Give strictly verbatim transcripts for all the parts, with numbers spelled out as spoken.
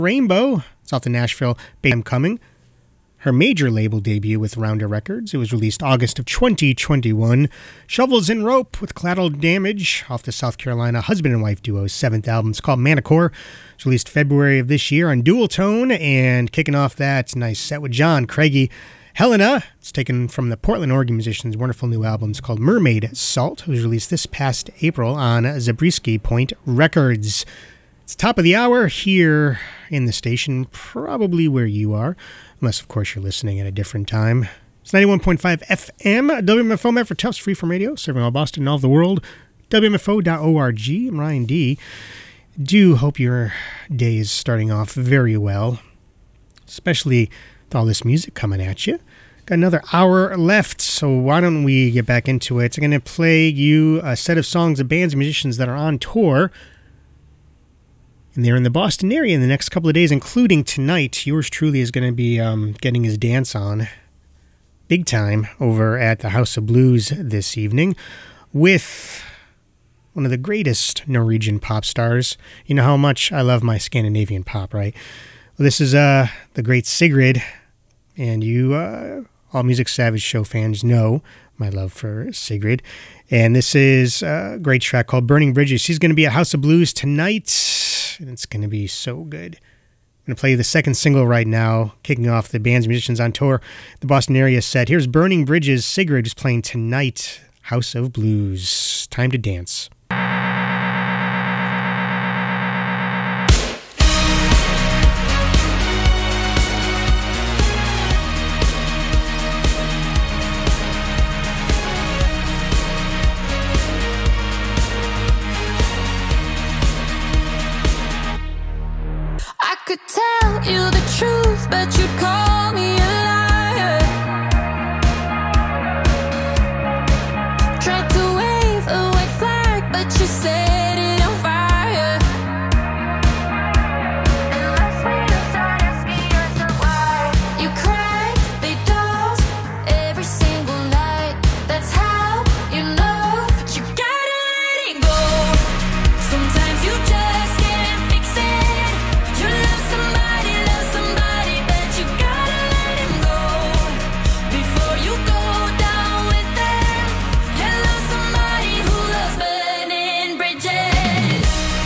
Rainbow. It's off the Nashville I'm Coming. Her major label debut with Rounder Records. It was released August of twenty twenty-one. Shovels and Rope with Collateral Damage off the South Carolina husband and wife duo's seventh album. It's called Manicore. It's released February of this year on Dual Tone. And kicking off that nice set with John Craigie, Helena. It's taken from the Portland, Oregon musician's wonderful new album. It's called Mermaid Salt. It was released this past April on Zabriskie Point Records. It's top of the hour here in the station, probably where you are, unless, of course, you're listening at a different time. It's ninety-one point five F M, W M F O Met for Tufts Freeform Radio, serving all Boston and all of the world, W M F O dot org. I'm Ryan D. Do hope your day is starting off very well, especially with all this music coming at you. Got another hour left, so why don't we get back into it? I'm going to play you a set of songs of bands and musicians that are on tour, and they're in the Boston area in the next couple of days, including tonight. Yours truly is going to be um, getting his dance on big time over at the House of Blues this evening with one of the greatest Norwegian pop stars. You know how much I love my Scandinavian pop, right? Well, this is uh, the great Sigrid, and you, uh, All Music Savage show fans, know my love for Sigrid. And this is a great track called Burning Bridges. She's going to be at House of Blues tonight, and it's going to be so good. I'm going to play you the second single right now, kicking off the band's musicians on tour, the Boston area set. Here's Burning Bridges. Sigrid is playing tonight, House of Blues. Time to dance. Could tell you the truth, but you'd call me a liar. Tried to wave a white flag, but you set it on fire. And last week you started asking yourself why. You cry, they dolls every single night. That's how you know you gotta let it go. Sometimes you just can't fix it. You love somebody, love somebody, but you gotta let him go before you go down with them. And love somebody who loves burning bridges.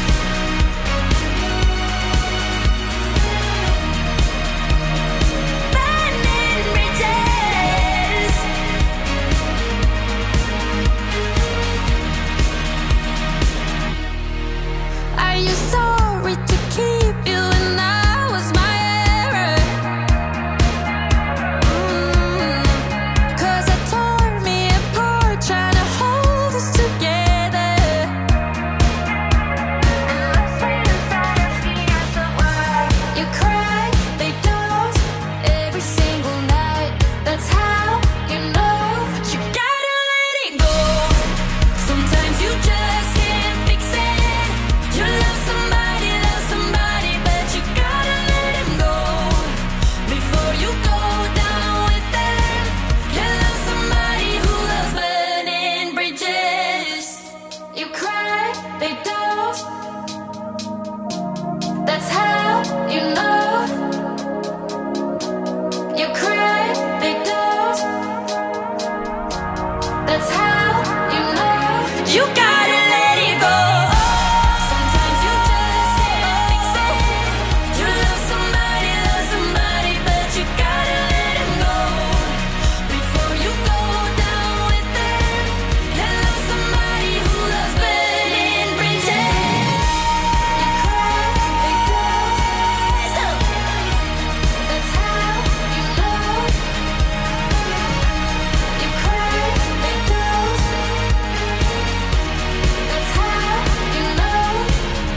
Burning bridges. Are you sorry to keep you and I was my error? Mm. Cause I tore me apart trying to hold us together. And last week you started asking yourself why. You cry, they don't every single night. That's how you know you gotta let it go. Sometimes you just can't fix it. You love somebody, love somebody, but you gotta let him go before you go down with them. You love somebody who loves burning bridges. You cry, they don't. That's how you know. You cry, they don't. That's how you know. You gotta let it go. Sometimes you just can't fix it. You love somebody, love somebody, but you gotta let him go before you go down with them. You love somebody who loves burning bridges. You cry, they don't. That's how you know. You cry, they don't. That's how you know.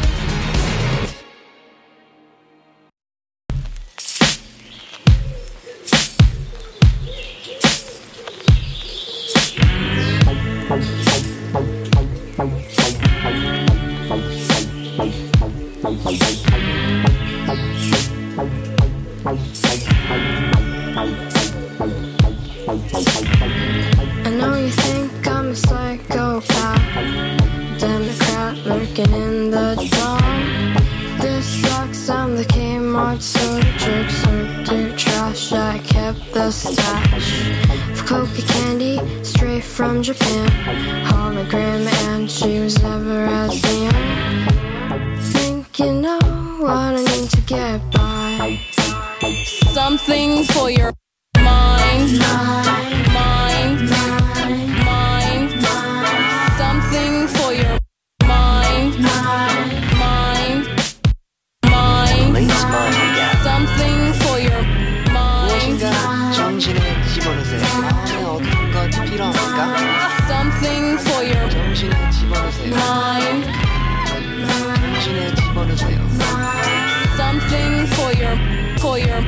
I know you think I'm a psychopath, Democrat lurking in the dawn. This sucks, I'm the king hard soda chips or dirt trash. I kept the stash of coca candy straight from Japan. Hologram and she was ever as neon. Think you know what I need to get by. Something for your mind, mind, mind, mind, mind. Something for your mind, mind, mind, mind. Something for your mind. 무엇인가 정신에 집어넣으세요. 마음에 어떤 것 필요합니까? Something for your 정신에 집어넣으세요. mind. 정신에 집어넣으세요. Something for your, for your.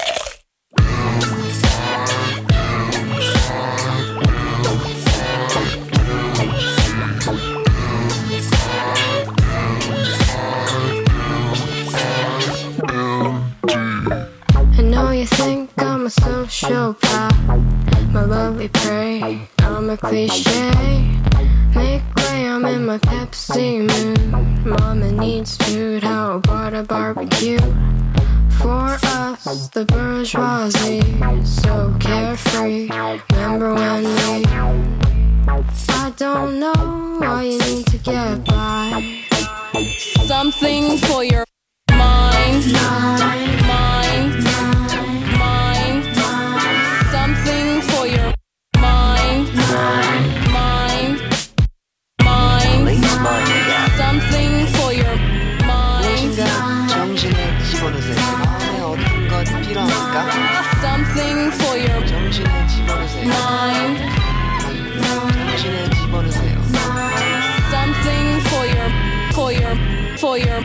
I know you think I'm a sociopath, my lovely prey, I'm a cliche. Make way, I'm in my Pepsi mood. Mama needs food, how about a barbecue? For us, the bourgeoisie, so carefree. Remember when we, I don't know why you need to get by. Something for your mind, mind, mind, mind. Something for your mind, mind, mind, mind. Something for your mind. 무엇인가 정신에 집어넣으세요. 마음에 어떤 것 필요합니까? Something for your 정신에 집어넣으세요. mind. 정신에 집어넣으세요. Something for your, for your, for your.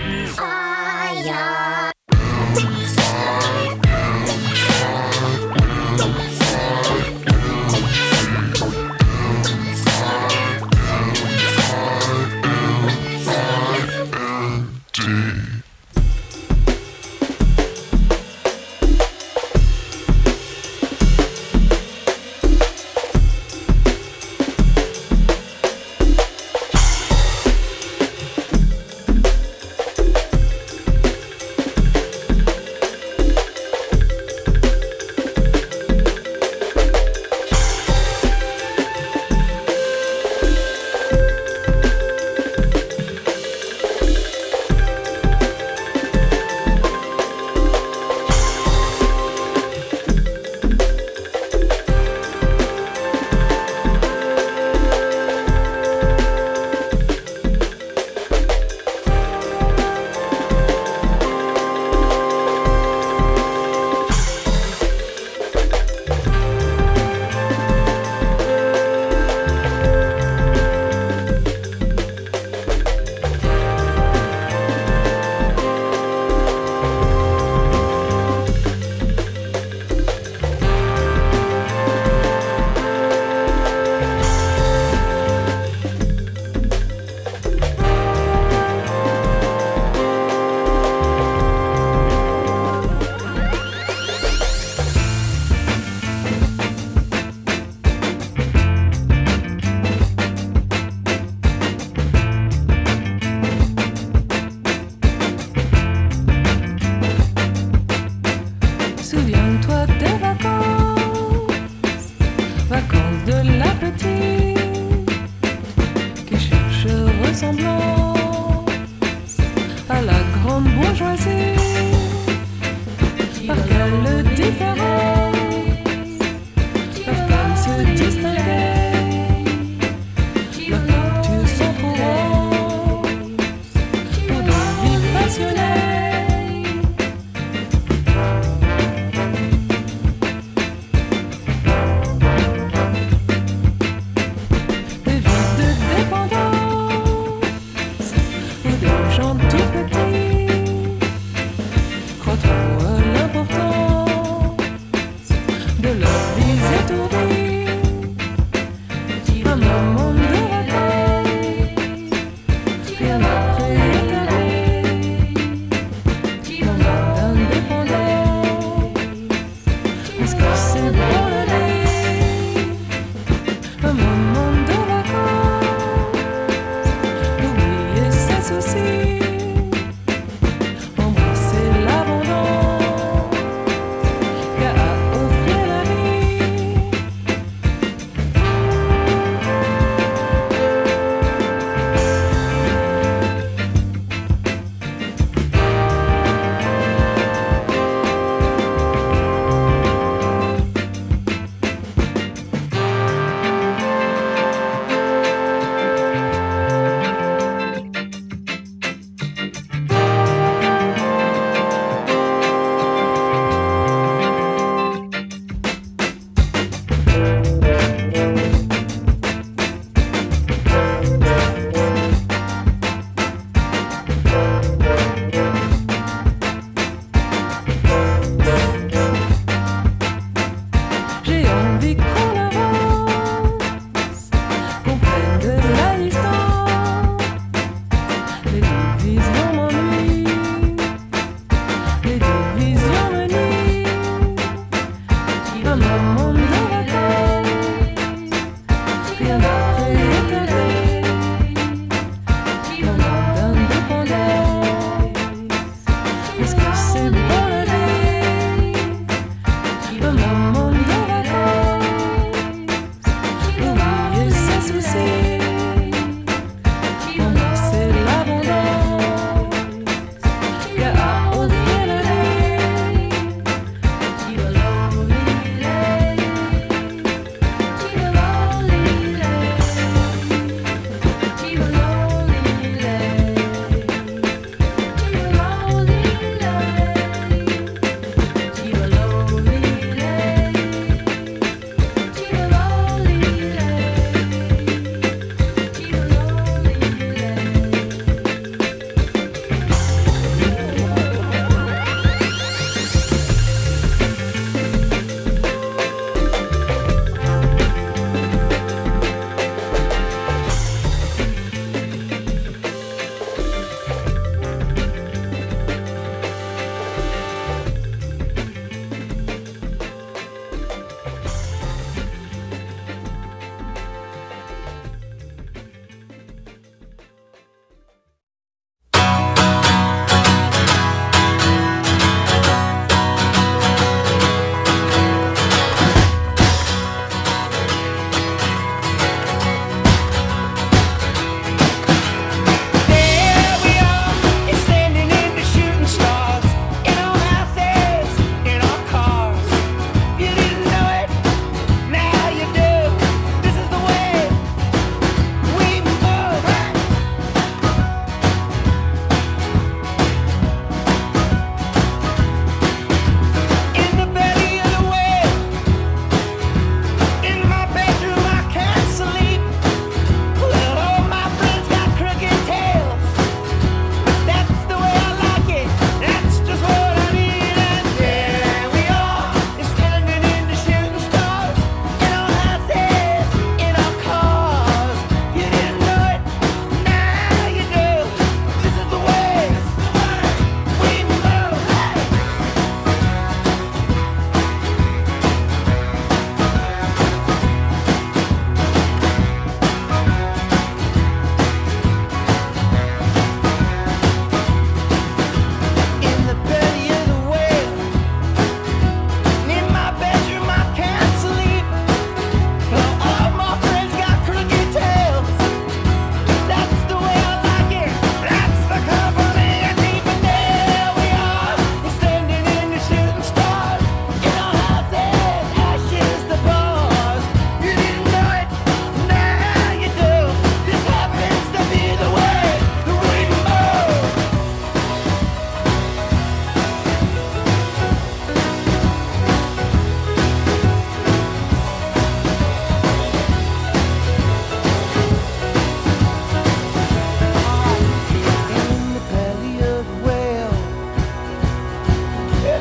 Souviens-toi des vacances, vacances de la petite qui cherche ressemblance à la grande bourgeoisie. Par quelle différence peuvent-elles se distinguer? Leurs cultures sont trop roses pour des vies passionnées.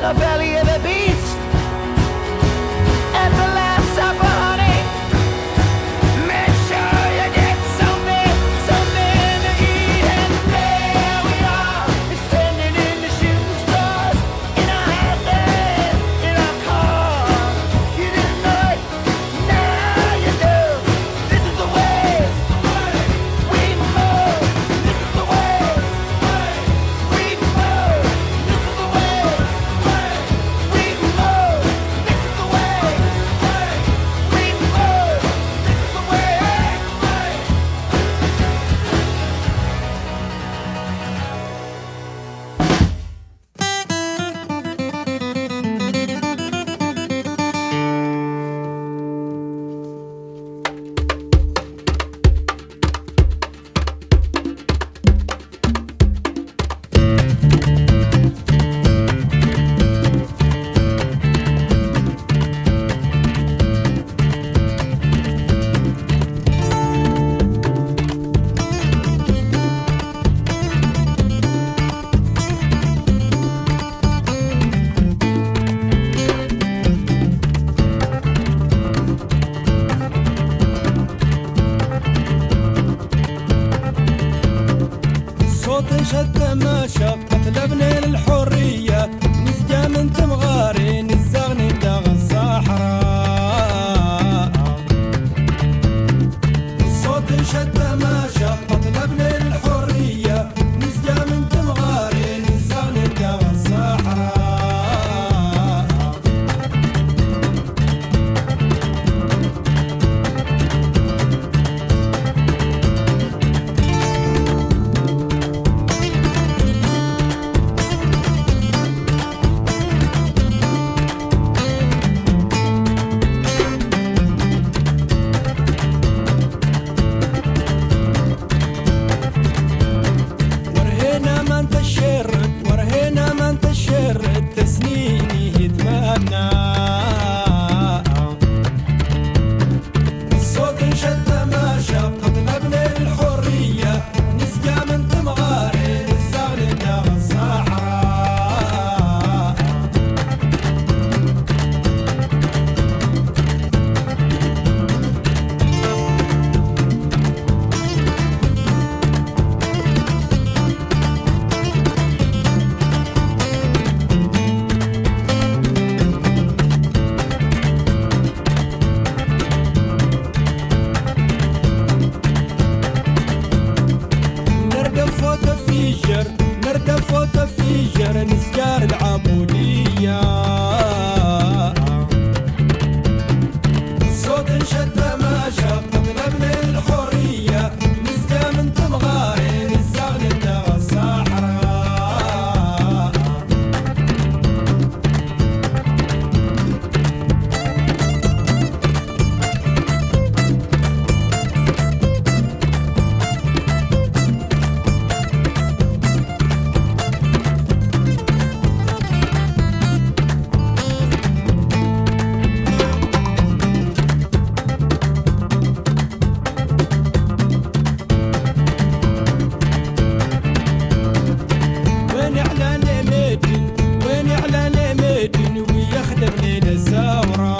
the belly of the beast. At the last supper, honey, make sure you get something, something to eat. And there we are, standing in the shooting stars, in our houses, in our cars. You didn't know it, now you do. This is the way we move. This is the way we move. This is the way we move. This is the way we move. This is the way. صوت التماشى قتلبني للحرية نسجى من تمغاري نزغني داغ الصحراء صوت التماشى قتلبني للحرية نسجى من تمغاري نزغني داغ الصحراء ورهينا ما انت الشرد ورهينا ما انت الشرد تسنيني يتمنى الصوت انشد تماشى قتلبني للحرية نسقى من تمغاري نزغني داغ الصحراء نرقى فوت فيجر نرقى فوت فيجر نسجار العبودية صوت انشد تماشى قتلبني الحرية نسجى من تمغاري نزغني داغ الصحراء وين اعلان ميدن وين اعلان ميدن ويخدمني للثورة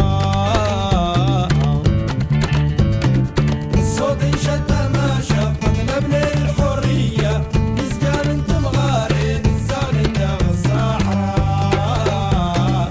الصوت انشد تماشى قتلبني الحرية نسقى من تمغاري نزغني داغ الصحراء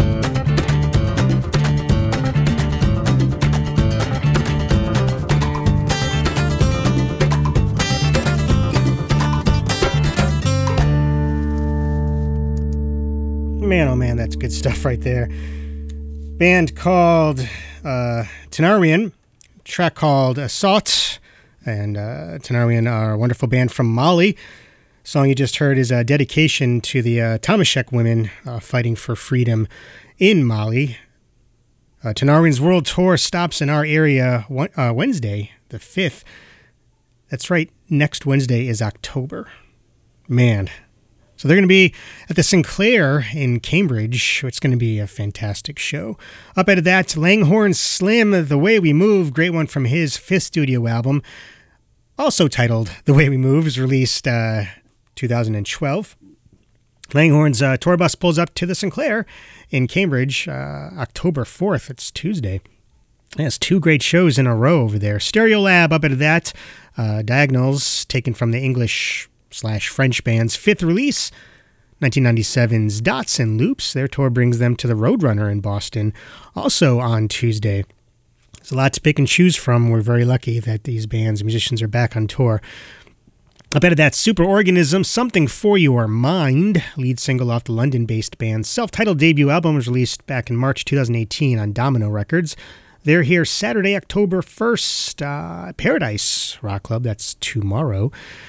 Man, oh man, that's good stuff right there. Band called uh, Tenarian, track called Assault, and uh, Tenarian are a wonderful band from Mali. Song you just heard is a dedication to the uh, Tamashek women uh, fighting for freedom in Mali. Uh, Tenarian's world tour stops in our area one, uh, Wednesday, the fifth. That's right, next Wednesday is October. Man. So they're going to be at the Sinclair in Cambridge. It's going to be a fantastic show. Up out of that, Langhorne Slim, The Way We Move, great one from his fifth studio album, also titled The Way We Move, was released uh, two thousand twelve. Langhorne's uh, tour bus pulls up to the Sinclair in Cambridge, uh, October fourth. It's Tuesday. It has two great shows in a row over there. Stereolab up at that. Uh, Diagonals, taken from the English slash French band's fifth release. nineteen ninety-seven's Dots and Loops. Their tour brings them to the Roadrunner in Boston, also on Tuesday. There's a lot to pick and choose from. We're very lucky that these bands, musicians are back on tour. I bet that Superorganism, Something for Your Mind, lead single off the London-based band's self-titled debut album, was released back in March twenty eighteen on Domino Records. They're here Saturday, October first, uh, Paradise Rock Club. That's tomorrow.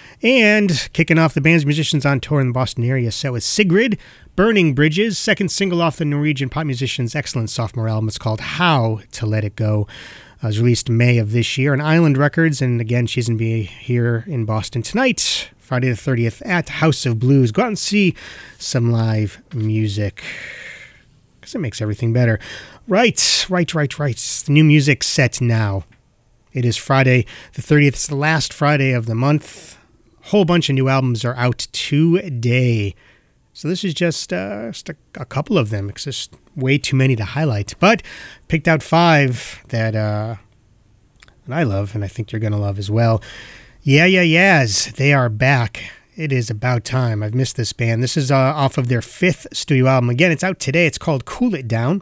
And kicking off the band's musicians on tour in the Boston area set with Sigrid, Burning Bridges, second single off the Norwegian pop musician's excellent sophomore album. It's called How to Let It Go. Uh, it was released in May of this year on Island Records, and again, she's going to be here in Boston tonight, Friday the thirtieth, at House of Blues. Go out and see some live music, because it makes everything better. Right, right, right, right. The new music set now. It is Friday the thirtieth. It's the last Friday of the month. A whole bunch of new albums are out today. So this is just, uh, just a, a couple of them. It's just way too many to highlight. But picked out five that, uh, that I love, and I think you're going to love as well. Yeah, yeah, yeahs. They are back. It is about time. I've missed this band. This is uh, off of their fifth studio album. Again, it's out today. It's called Cool It Down,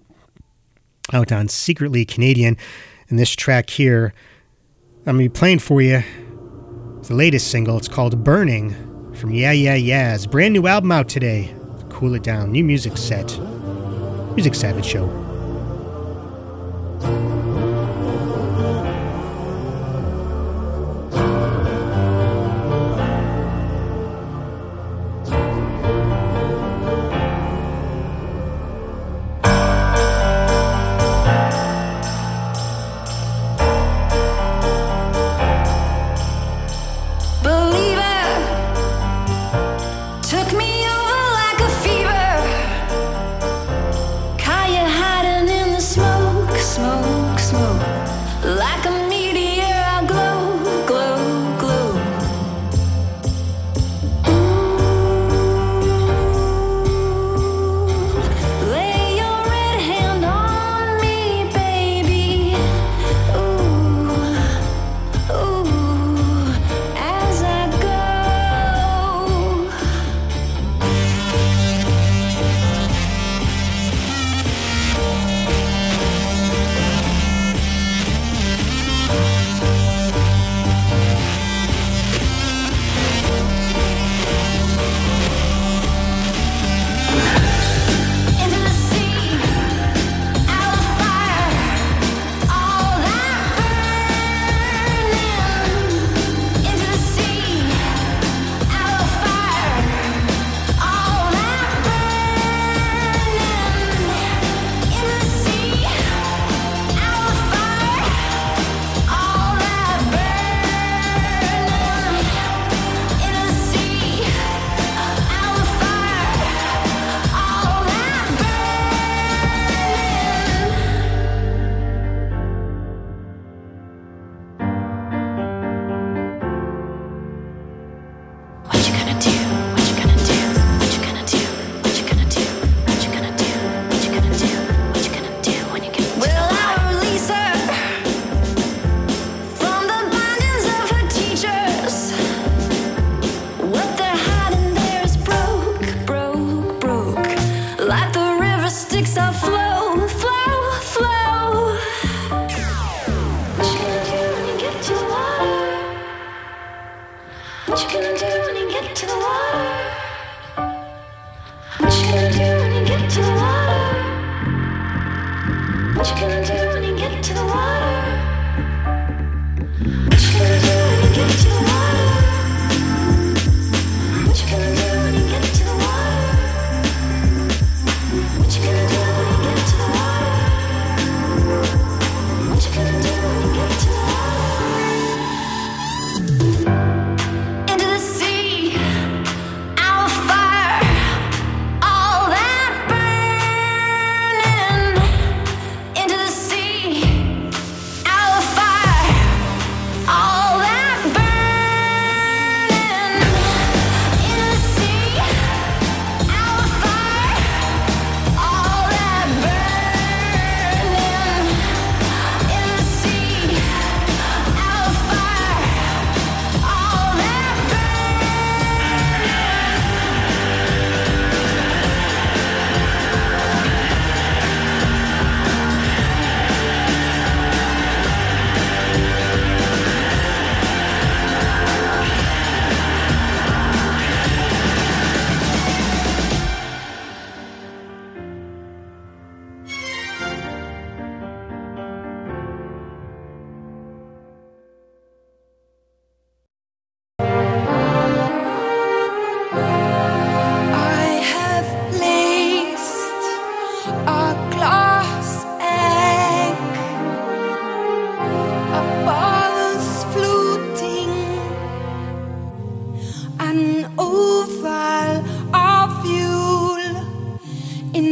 out on Secretly Canadian. And this track here, I'm going to be playing for you. It's the latest single. It's called Burning. From Yeah Yeah Yeahs. Brand new album out today. Cool It Down. New music set. Music Savage Show. Took me over like a fever. Caught you hiding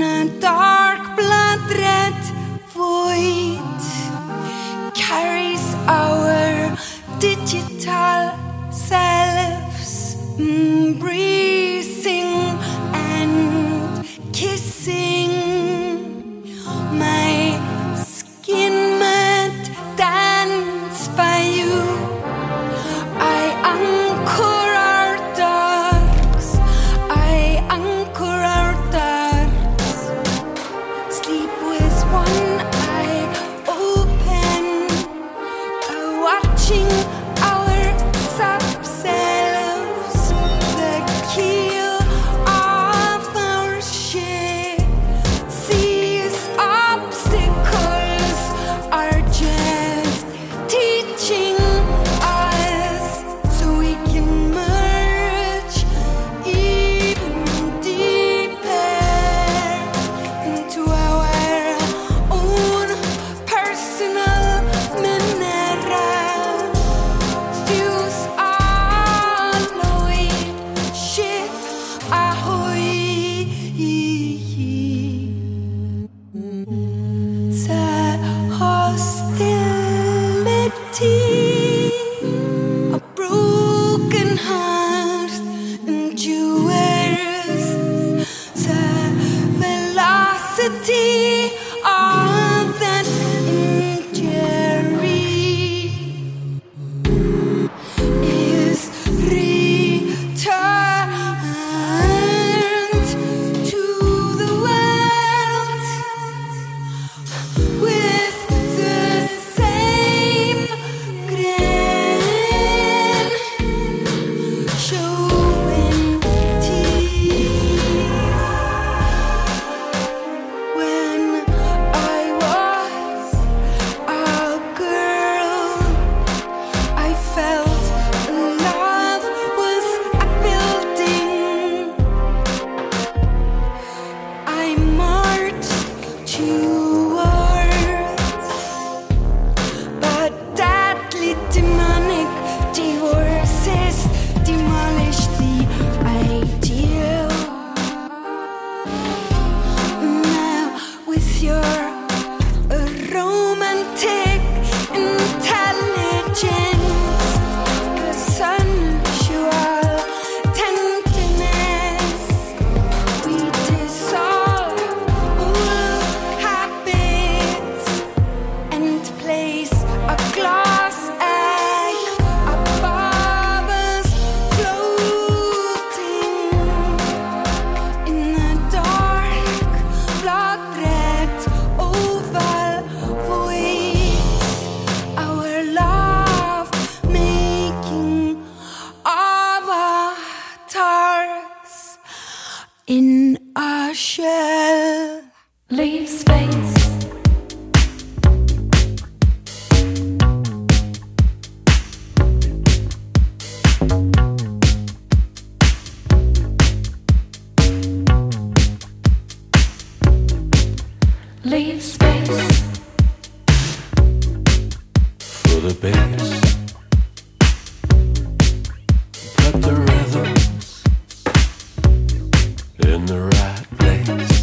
in a dark blood red void carries our digital selves, embracing and kissing. My skin might dance by you. I anchor our darks. I anchor our darks. Sleep with one eye open, uh, watching our subselves, the keel of our ship. These obstacles are just teaching us so we can merge even deeper into our own personal mineral. Fuse alloy, ship ahoy. The hostility, a broken heart endures. The velocity of that injury is returned to the world with the same grin, showing teeth. When I was a girl, I felt love was a building. I marched towards, but deadly demonic divorces demolished the ideal. Now, with your romantic intelligence, a sensual tenderness, we dissolve all habits and place a glass egg above us, floating in the dark blood red oval void. Our love making avatars in a shell. Leave space. Leave space. For the bass, put the rhythms in the right place.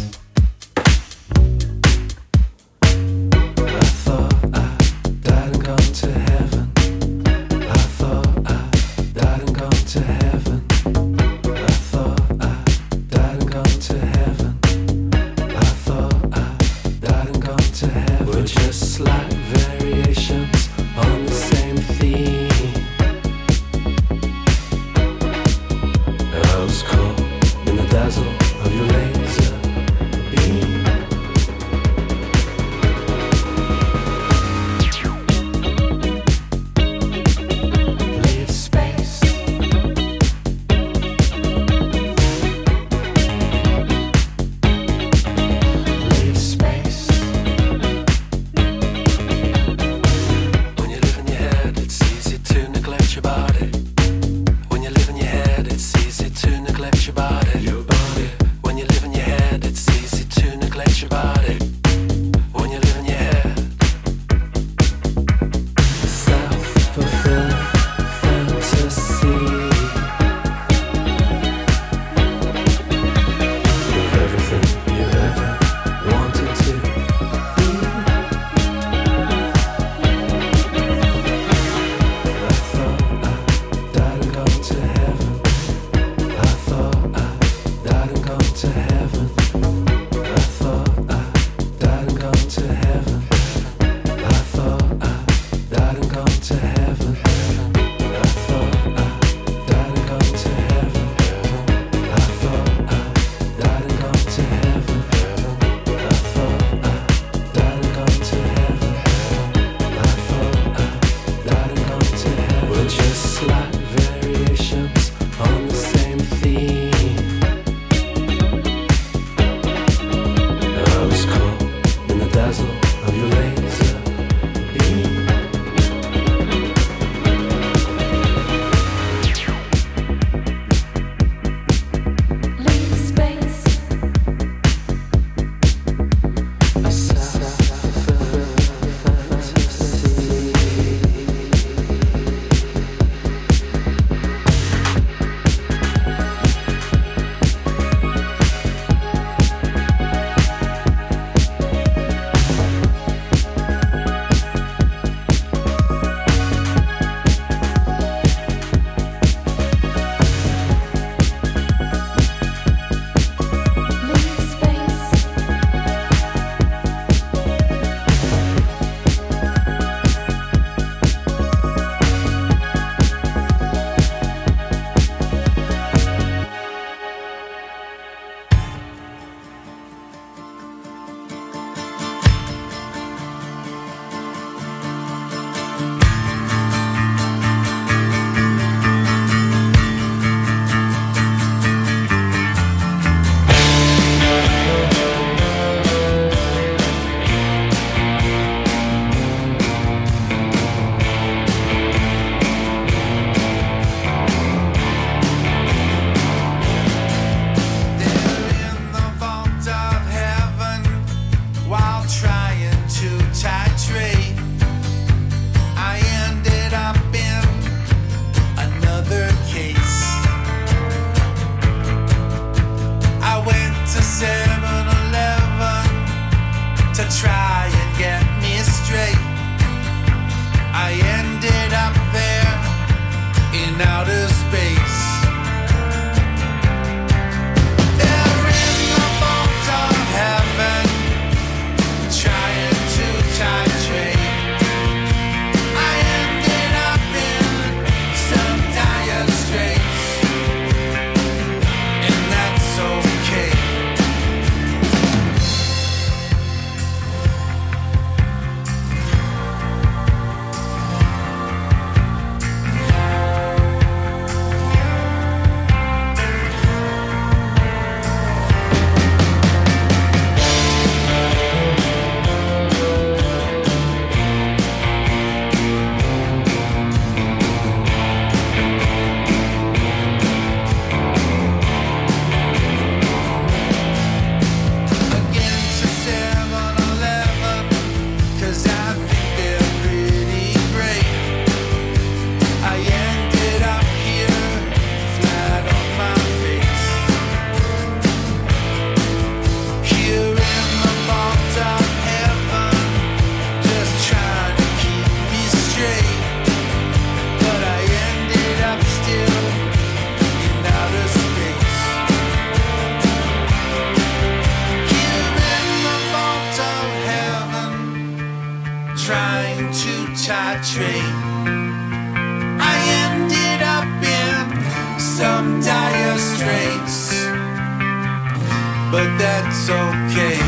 I thought I died and gone to heaven. I thought I died and gone to heaven. I thought I died and gone to heaven. I thought I died and gone to heaven. We're just slight variations on the same thing. try and get me straight. I ended up there in outer space. There in the vault of heaven, trying to titrate. I ended up in some dire straits, and that's okay. Again to seven eleven, 'cause I think they're pretty great. I ended up here, flat on my face. Here in the vault of heaven, just trying to keep me straight. But I ended up still in outer space. Here in the vault of heaven, trying to titrate. I ended up in some dire straits, but that's okay.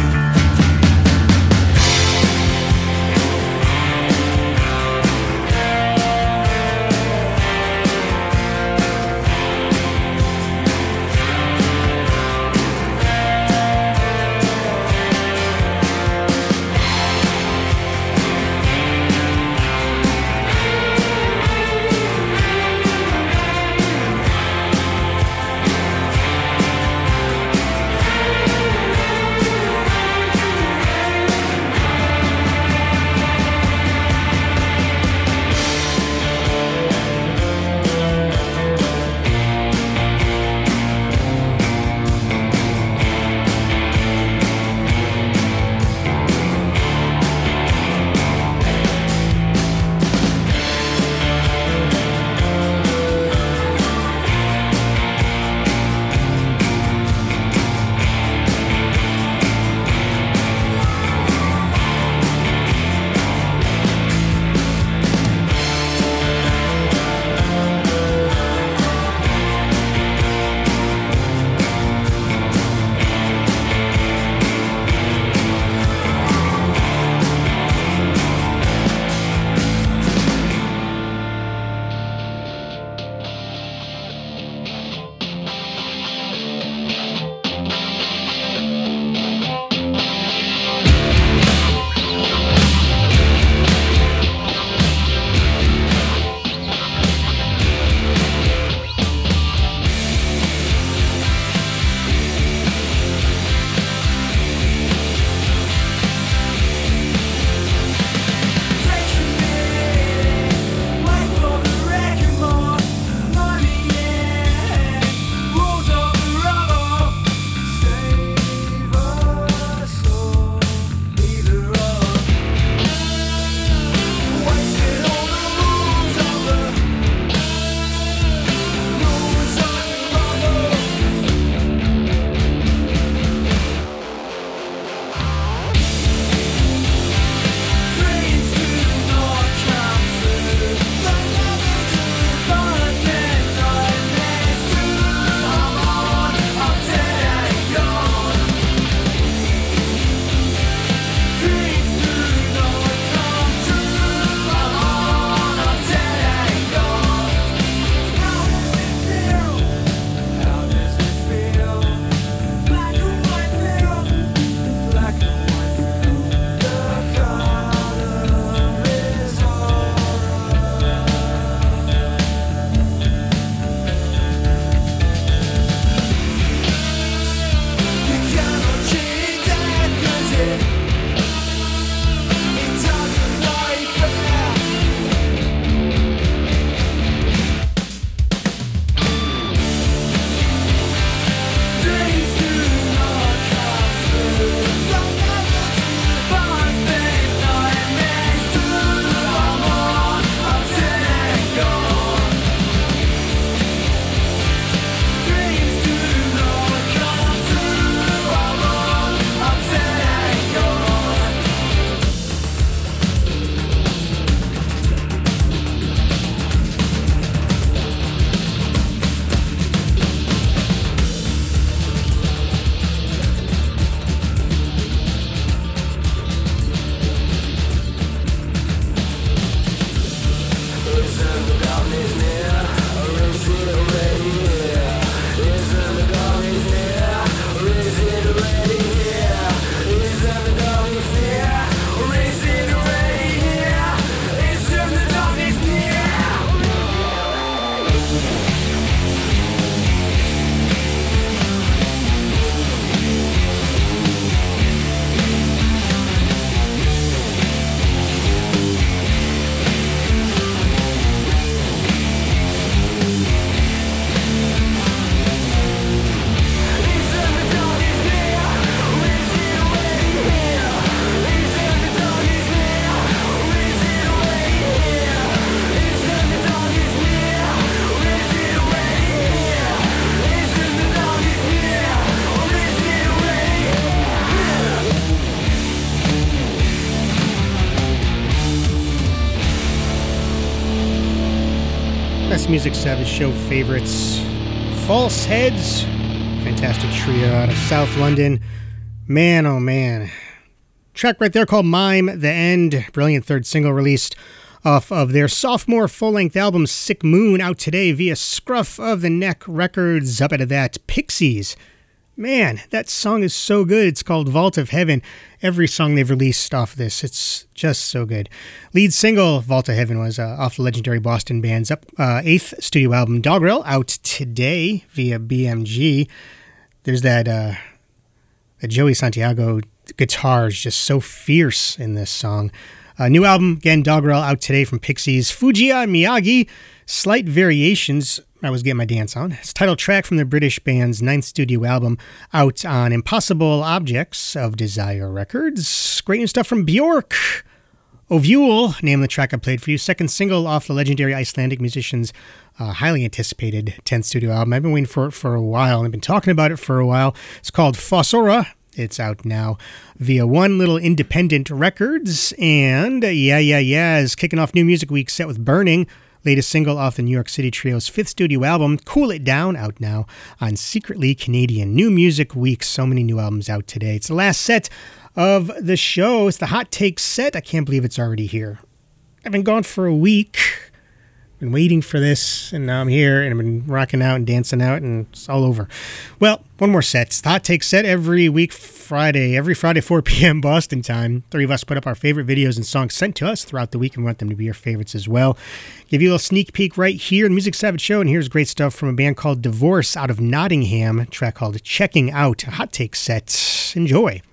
Best Music Savage Show favorites. False Heads, fantastic trio out of South London. Man, oh man. Track right there called Mime the End. Brilliant third single released off of their sophomore full-length album Sick Moon, out today via Scruff of the Neck Records. Up out of that, Pixies. Man, that song is so good. It's called Vault of Heaven. Every song they've released off this, it's just so good. Lead single, Vault of Heaven, was uh, off the legendary Boston band's up, uh, eighth studio album, Doggerel, out today via B M G. There's that, uh, that Joey Santiago guitar is just so fierce in this song. Uh, new album, again, Doggerel, out today from Pixies. Fujiya Miyagi, Slight Variations. I was getting my dance on. It's a title track from the British band's ninth studio album, out on Impossible Objects of Desire Records. Great new stuff from Bjork. Ovule, name of the track I played for you. Second single off the legendary Icelandic musician's uh, highly anticipated tenth studio album. I've been waiting for it for a while, and I've been talking about it for a while. It's called Fossora. It's out now via One Little Independent Records. And uh, Yeah Yeah Yeah is kicking off New Music Week set with Burning. Latest single off the New York City Trio's fifth studio album, Cool It Down, out now on Secretly Canadian. New Music Week, so many new albums out today. It's the last set of the show. It's the Hot Take set. I can't believe it's already here. I've been gone for a week. Been waiting for this, and now I'm here, and I've been rocking out and dancing out, and it's all over. Well, one more set. It's the Hot Take set every week, Friday, every Friday, four p.m. Boston time. Three of us put up our favorite videos and songs sent to us throughout the week, and we want them to be your favorites as well. Give you a little sneak peek right here in the Music Savage Show, and here's great stuff from a band called Divorce out of Nottingham, a track called Checking Out, a Hot Take set. Enjoy.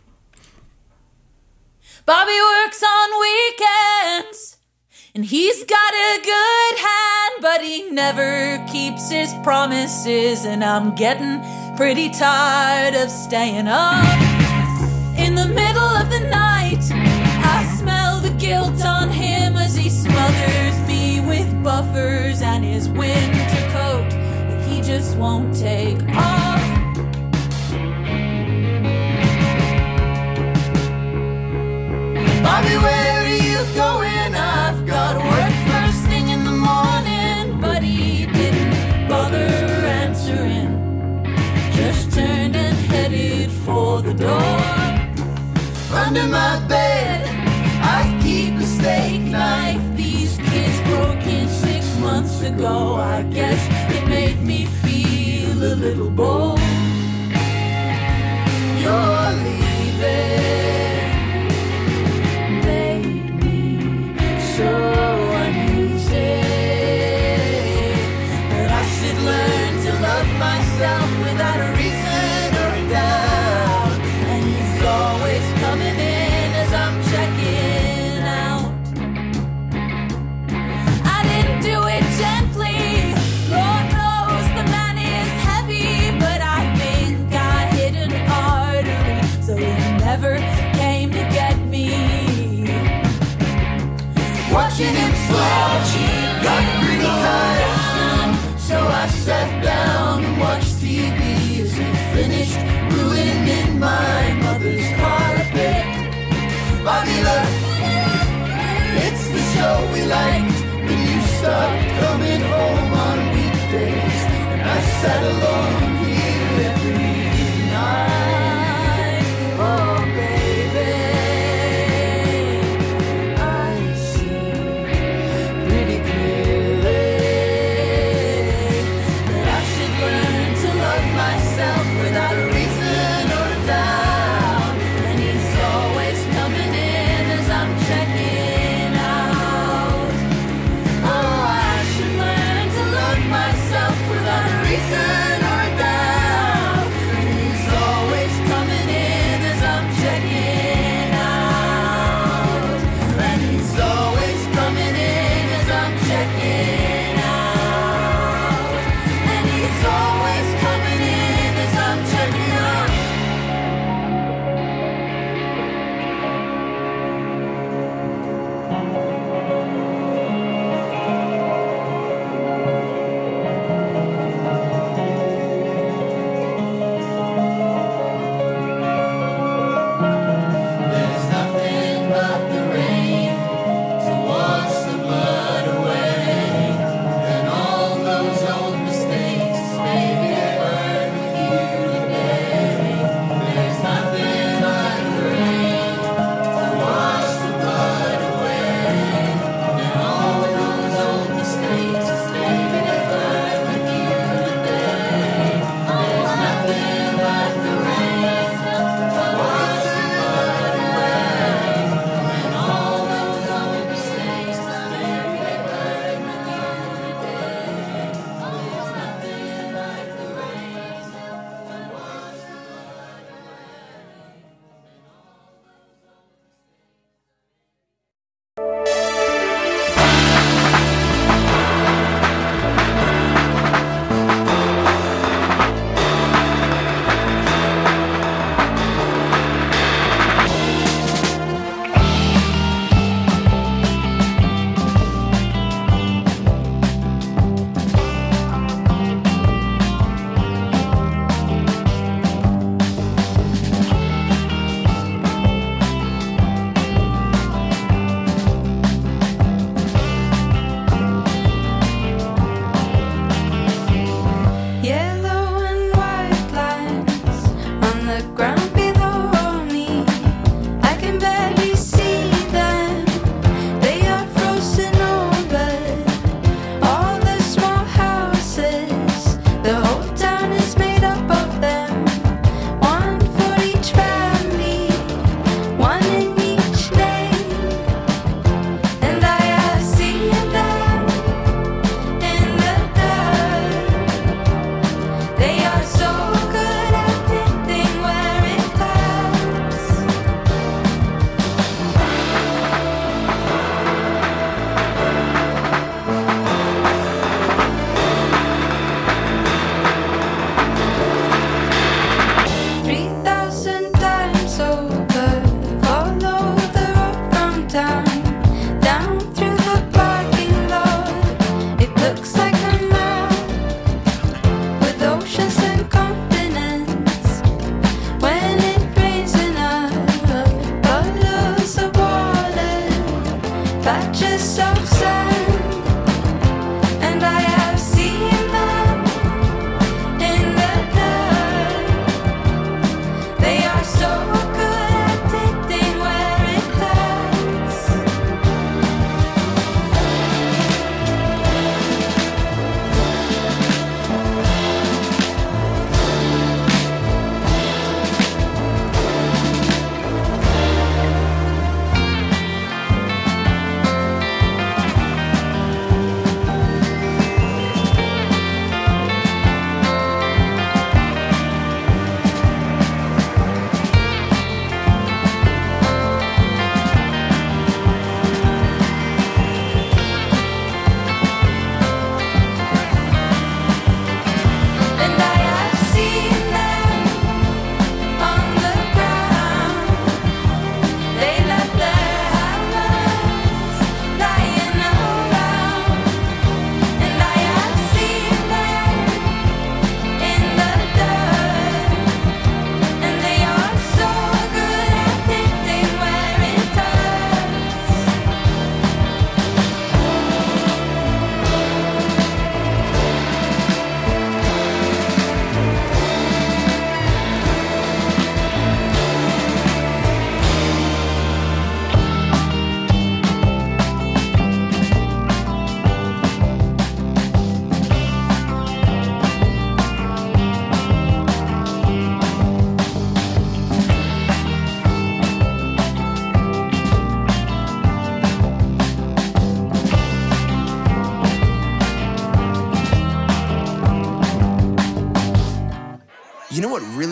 Bobby works on weekends, and he's got a good hand, but he never keeps his promises, and I'm getting pretty tired of staying up. In the middle of the night, I smell the guilt on him as he smothers me with buffers and his winter coat that he just won't take off. Bobby, where are you going? I've got work first thing in the morning, but he didn't bother answering. Just turned and headed for the door. Under my bed, I keep a steak knife. These kids broke in six months ago. I guess it made me feel a little bold. You're leaving, baby, so uneasy. But I should learn to love myself without a reason or a doubt. And he's always coming in as I'm checking out. I didn't do it gently. Lord knows the man is heavy, but I think I hit an artery, so he never came to get me. Watching him slouch got pretty tired, so I sat down and watched T V as he finished ruining my mother's carpet. Bobby, look, it's the show we liked when you stopped coming home on weekdays, and I sat alone here every night. Oh, baby, I see pretty clearly that I should learn to love myself without a reason or a doubt. And he's always coming in as I'm checking out. Oh, I should learn to love myself without a reason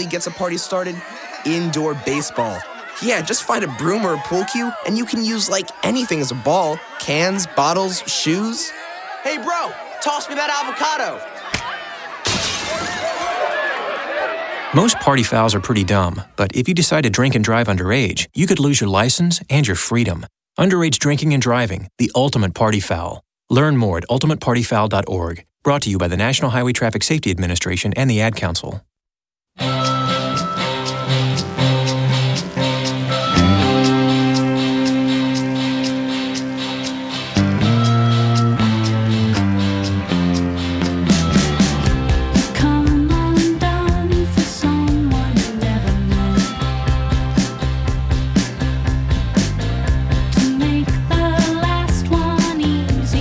really gets a party started? Indoor baseball. Yeah, just find a broom or a pool cue, and you can use like anything as a ball. Cans, bottles, shoes. Hey bro, toss me that avocado. Most party fouls are pretty dumb, but if you decide to drink and drive underage, you could lose your license and your freedom. Underage drinking and driving, the ultimate party foul. Learn more at ultimate party foul dot org. Brought to you by the National Highway Traffic Safety Administration and the Ad Council.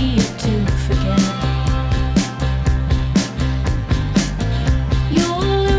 You'll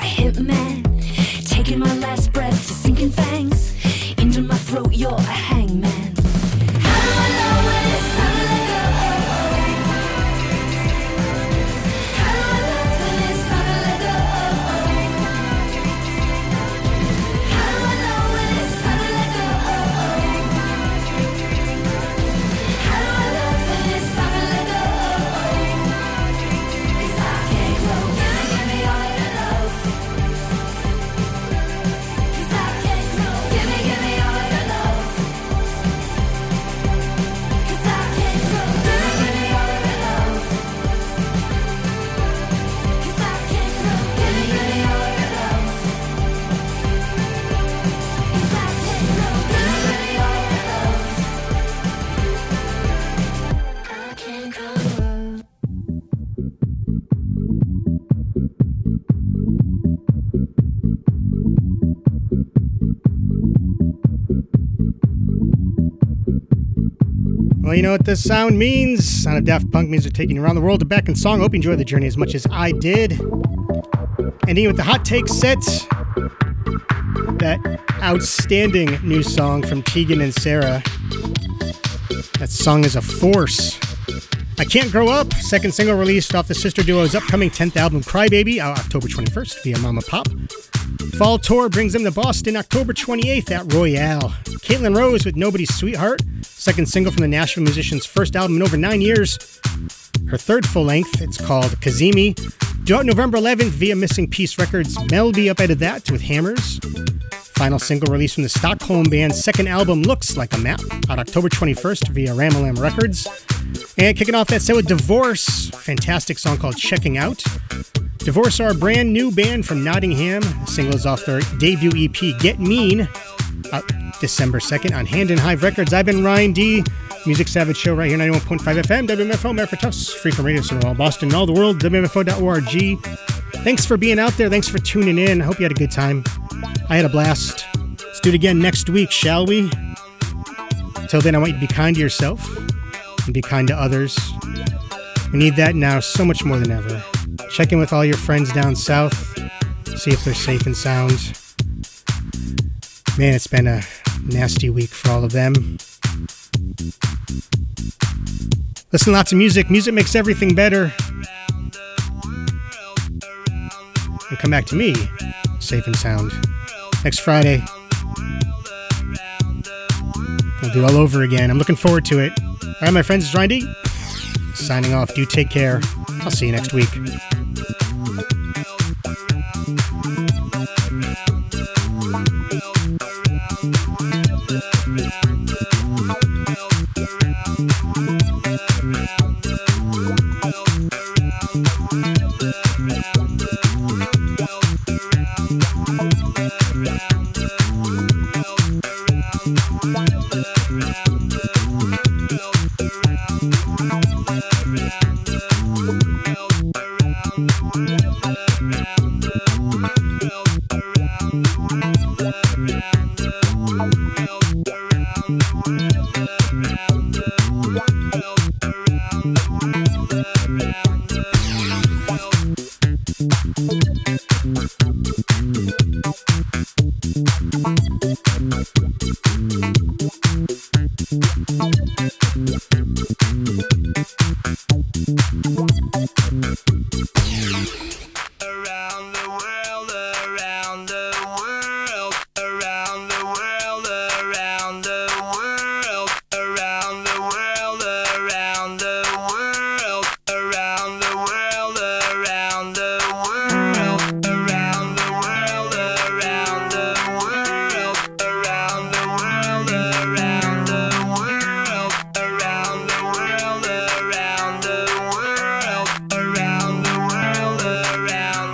hitman, taking my last breath, sinking fangs into my throat. You're a hangman. How do I know when it's time to let go? How do I love when it's time to let go? How do I know when it's time to let go? How do I love when it's time to let go? 'Cause I can't grow. Give me, give me all your love. 'Cause I can't grow. Give me, give me all your love. 'Cause I can't grow. Give me, give me all your love. 'Cause I can't grow. Give me, give me all your love. 'Cause I can't grow. Give me, give me all your love. I can't grow. Well, you know what this sound means. Sound of Daft Punk means they're taking you around the world to back in song. Hope you enjoyed the journey as much as I did. Ending with the Hot Take set. That outstanding new song from Tegan and Sarah. That song is a force. I Can't Grow Up, second single released off the sister duo's upcoming tenth album, Crybaby, out October twenty-first via Mama Pop. Fall tour brings them to Boston October twenty-eighth at Royale. Caitlin Rose with Nobody's Sweetheart, second single from the Nashville musician's first album in over nine years. Her third full length, it's called Kazemi, due out November eleventh via Missing Piece Records. Melby updated that with Hammers. Final single released from the Stockholm band's second album, Looks Like a Map, out October twenty-first via Ramalam Records. And kicking off that set with Divorce, fantastic song called Checking Out. Divorce are a brand new band from Nottingham. The single is off their debut E P, Get Mean, out December second on Hand in Hive Records. I've been Ryan D. Music Savage Show right here, ninety-one point five F M, W M F O, Medford Tufts, free from Radio Center, all Boston and all the world, W M F O dot org. Thanks for being out there. Thanks for tuning in. I hope you had a good time. I had a blast. Let's do it again next week, shall we? Until then, I want you to be kind to yourself and be kind to others. We need that now so much more than ever. Check in with all your friends down south. See if they're safe and sound. Man, it's been a nasty week for all of them. Listen to lots of music. Music makes everything better. And come back to me, safe and sound. Next Friday, we'll do it all over again. I'm looking forward to it. All right, my friends, it's Ryan D. Signing off. Do take care. I'll see you next week.